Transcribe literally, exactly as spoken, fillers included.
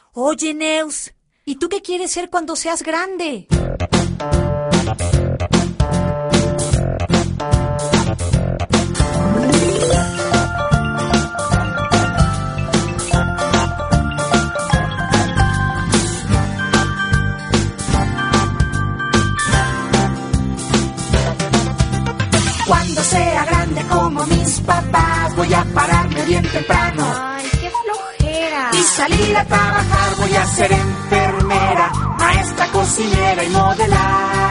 Oye, Neus, ¿y tú qué quieres ser cuando seas grande? Cuando sea grande como mis papás, voy a pararme bien temprano. Ay, qué flojera. Y salir a trabajar, voy a ser enfermera, maestra, cocinera y modelar.